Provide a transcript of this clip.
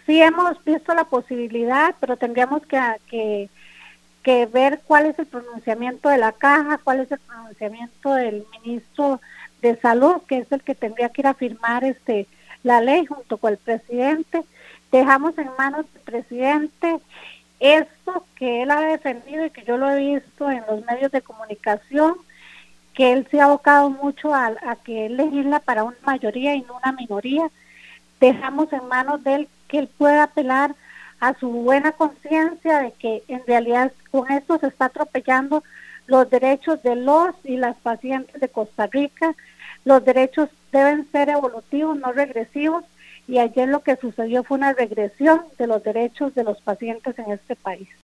Sí hemos visto la posibilidad, pero tendríamos que ver cuál es el pronunciamiento de la caja, cuál es el pronunciamiento del ministro de Salud, que es el que tendría que ir a firmar la ley junto con el presidente. Dejamos en manos del presidente esto que él ha defendido y que yo lo he visto en los medios de comunicación, que él se ha abocado mucho a que él legisla para una mayoría y no una minoría. Dejamos en manos de él que él pueda apelar a su buena conciencia de que en realidad con esto se está atropellando los derechos de los y las pacientes de Costa Rica. Los derechos deben ser evolutivos, no regresivos, y ayer lo que sucedió fue una regresión de los derechos de los pacientes en este país.